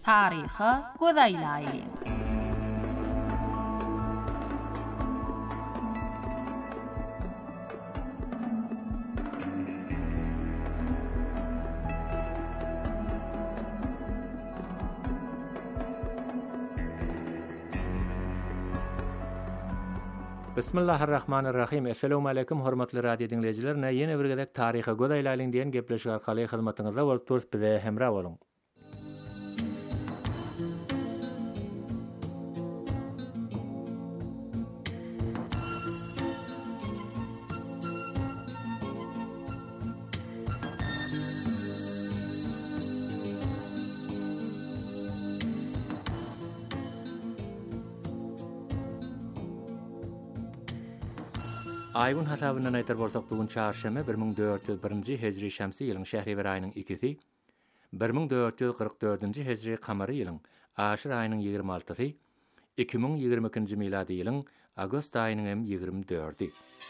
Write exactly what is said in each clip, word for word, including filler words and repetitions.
Taryhy gözaýlaýly. Bismillahirrahmanirrahim. Assalamu alaykum hormatly radio dinleyijiler. Ýene bir gezek taryhy gözaýlaýyn diýen gepleşik arkaly hyzmatyňyzda bolup turýar bize hemra boluň. Aýgyn hasabynyň aýtar bolsak bugun çarşamba bir ming dört ýüz birinji hejri şämsi ýylyň Şähriwer aýynyň ikisi, bir ming dört ýüz kırk dördünji hejri kamary ýylyň Aşyr aýynyň ýygrimi altysy, iki ming ýygrimi ikinji milady ýylyň Agost aýynyň hem ýygrimi dördi.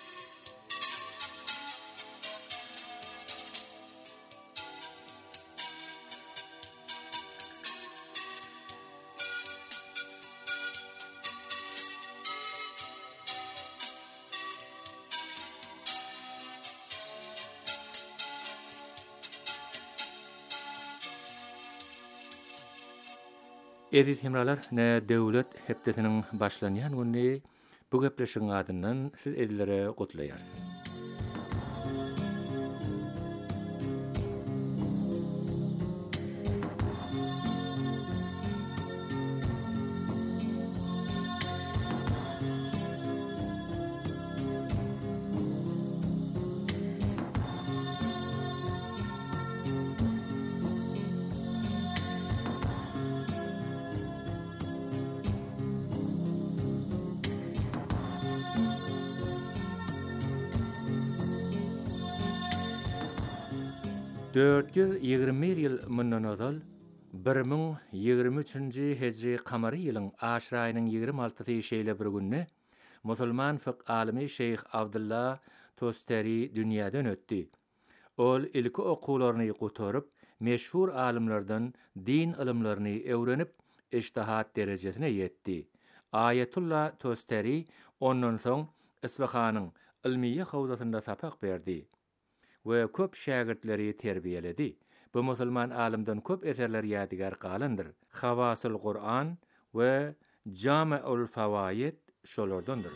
Edit hemralar, ne döwlet hepdetiniň başlanýan günni bu gepleşiň adyndan siz edilere gutlaýarsyz. dört yüz ýygrimi bir ýyl mundan ozal bir ming ýygrimi üçinji hejri kamary ýylyň Aşyr aýynyň ýygrimi altysy şeýle bir günni musulman fiqh alimi Şeyh Abdullah Tostari dünýäden ötdi. Ol ilki okularyny gotaryp meşhur alimlerden din ilimlerini öwrenip ijtihad derejesine ýetdi. Ayetullah Tostari ondan soň Isfahanyň ilmiýe howzasynda sapak berdi we köp şägirtleri terbiýeledi. Bu musulman alimden köp eserler ýadygar galandyr. Hawasul Qur'an we Jami'ul Fawaid şolardandyr.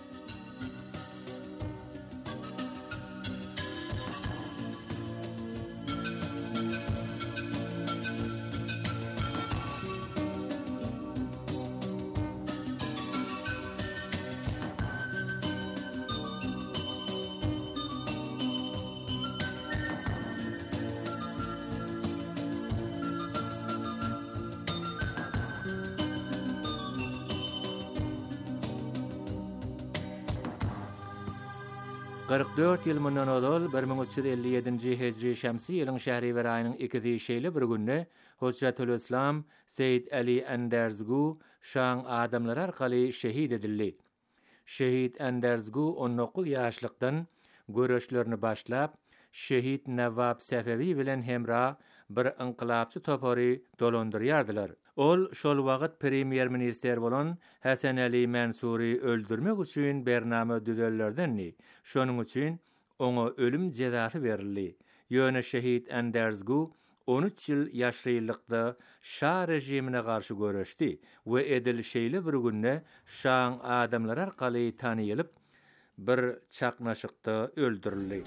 kırk dört ýyl mundan ozal bir ming üç ýüz elli ýedinji hejri şämsi ýylyň Şähriwer aýynyň ikisi şeýle bir günni Hojjatul Islam Seyyid Ali Enderzgu şaň adamlar arkaly şehid edildi. Şehid Enderzgu on dokuz ýaşlykdan göreşlerini başlap Şehid Nawab Sefevi bilen hemra bir inqilabçy topary dolandyrýardylar. Ol şol wagt premier minister bolan Hasan Ali Mansuri öldürmek üçin bername düzellerdenni. Şonuň üçin oňa ölüm jezasy berildi. Ýöne Şehid Enderzgu on üç ýyl ýaşrylykda Şah rejimine garşy göreşdi we edil şeýle bir günne şaň adamlar arkaly tanyýylyp bir çaknaşykda öldürildi.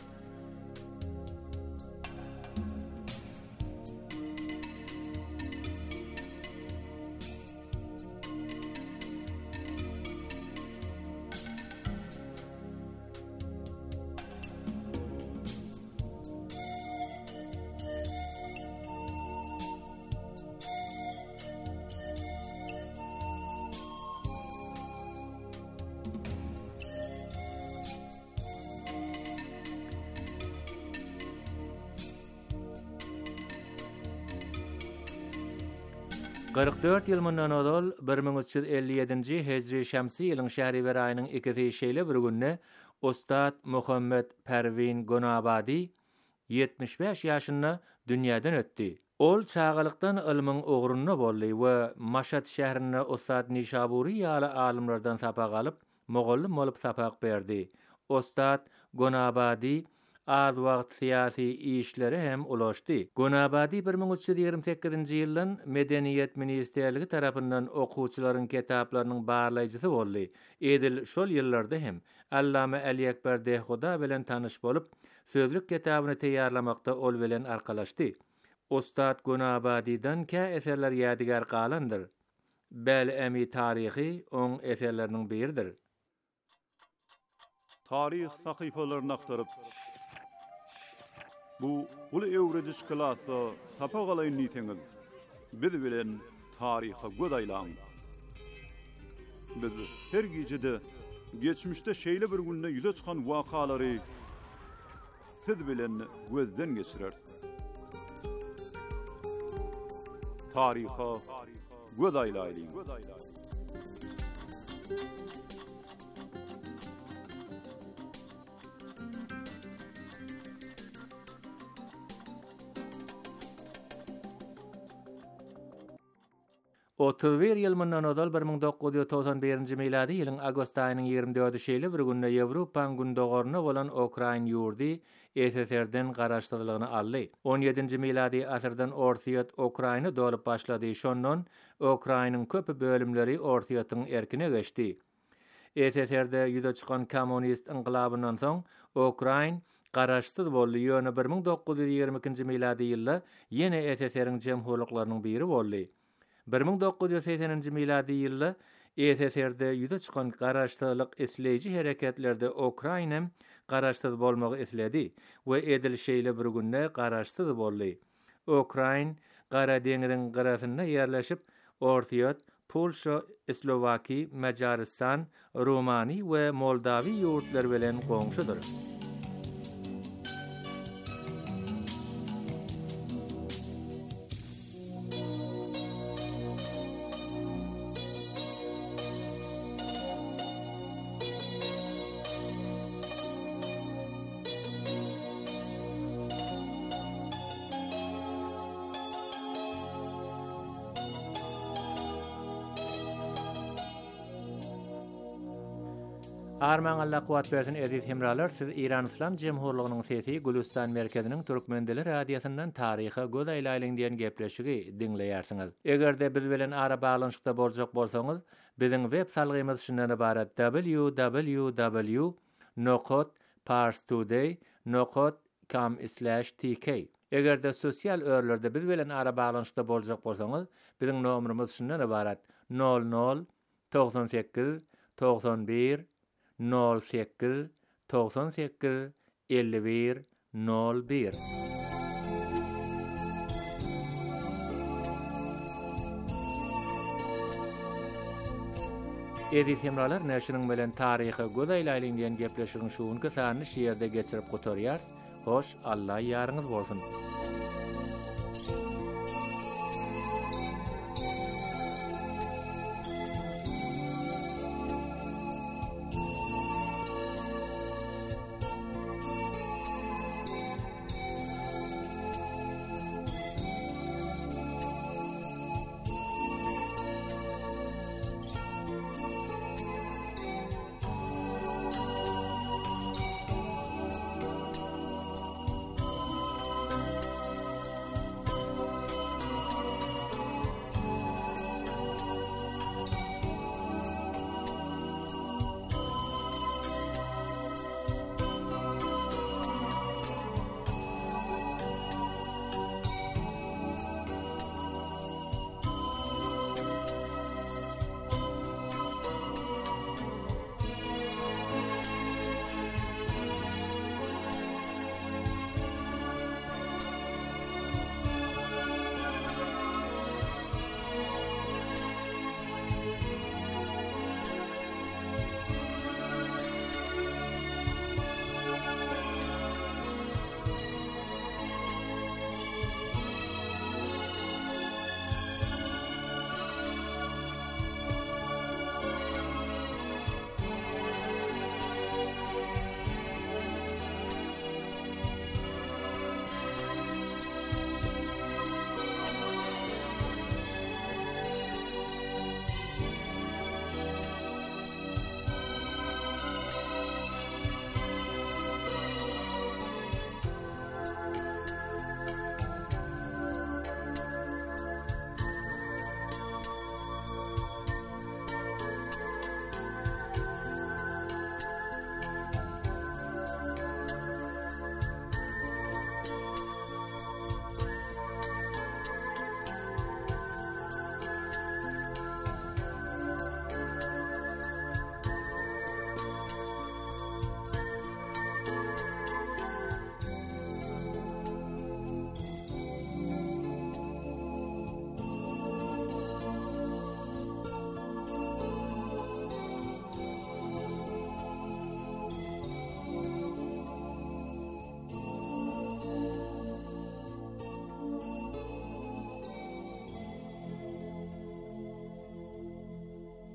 kırk dört ýyl mundan ozal bir ming üç ýüz elli ýedinji hejri şämsi ýylyň Şähriwer aýynyň ikisi şeýle bir günni Ustad Muhammed Pervin Gonabadi yetmiş beş ýaşynda dünýäden ötdi. Ol çağalıktan ilmin uğrunna boldy we Maşat şäherine Ustad Nişaburi ýaly alimlerden sapaq alyp, mogolly bolup sapaq berdi. Ustad Gonabadi az wagt syýasy işleri hem ulaşdy. Gonabadi bir ming üç ýüz ýigrimä sekizinji ýyldan Medeniýet Ministrligi tarapyndan okuwçylaryň kitaplarynyň barlaýjysy boldy. Edil şol ýyllarda hem Allama Ali Ekber Dehgoda bilen tanyş bolup, sözlük kitabyny teýýarlamakda ol bilen arkalaşdy. Ustad Gonabadi'dan kä eserler ýadigar galandyr. Bäl emi taryhy oň eserleriniň biridir. Tarih sahypalaryny aktaryp bu uly ewrediş klasy tapagalyň niseňiz. Biz bilen taryha godaýlaň. Biz her gijede geçmişde şeýle bir günde ýüze çykan wakalary siz bilen gözden geçirer. Tariha godaýlaýlyň. otuz bir ýyl mundan ozal bir ming dokuz ýüz togsan birinji miladi ýylyň agust aýynyň ýigrimä dördü şeýle bir günde Ýewropaň gündogaryna bolan Ukraina ýurdy S S R-den garaşdyrlygyny aldy. on ýedinji miladi asyrdan Orsiýet Ukraina dolup başlady. Şondan Ukrainanyň köp bölümleri Orsiýetyň erkine geçdi. S S R-de ýüze çykan kommunist inqilabyndan soň Ukraina garaşsyz boldy. Ýöne bir ming dokuz ýüz ýigrimä ikinji miladi ýylda ýene S S R-iň jemhurlyklarynyň biri boldy. bir ming dokuz ýüz sekseninji miladi ýylda S S R-de ýüze çykan garaşsyzlyk isleýiji hereketlerde Ukraina garaşsyz bolmagy isledi we edil şeýle bir günde garaşsyz boldy. Ukraina Gara deňiziň garasyna ýerleşip Orsiýet, Polşa, Slovaki, Macaristan, Rumani we Moldawi ýurtları bilen goňşudyr. Arman Allah kuwat bersin aziz hemralar, siz İran İslam Jemhurlygynyň sesi Gülistan merkeziniň Türkmen dili radiosyndan taryha godaýlaýlyň diýen gepleşigi diňleýärsiňiz. Egerde biz bilen ara baglanyşykda boljak bolsaňyz, biziň web salgymyz şundan ibaret: w w w nokta parstoday nokta com slash t k. Egerde sosial örlerde biz bilen ara baglanyşykda boljak bolsaňyz, biziň nomerimiz şundan ibaret: nol nol doksan sekiz doksan bir nol sekiz doksan sekiz elli bir nol bir. Edip hemralar näşiniň bilen taryhy godaýlaýlyň diýen gepleşigiň şuňky sany şeýerde geçirip gotarýar. Hoş, Allah ýarynız bolsun.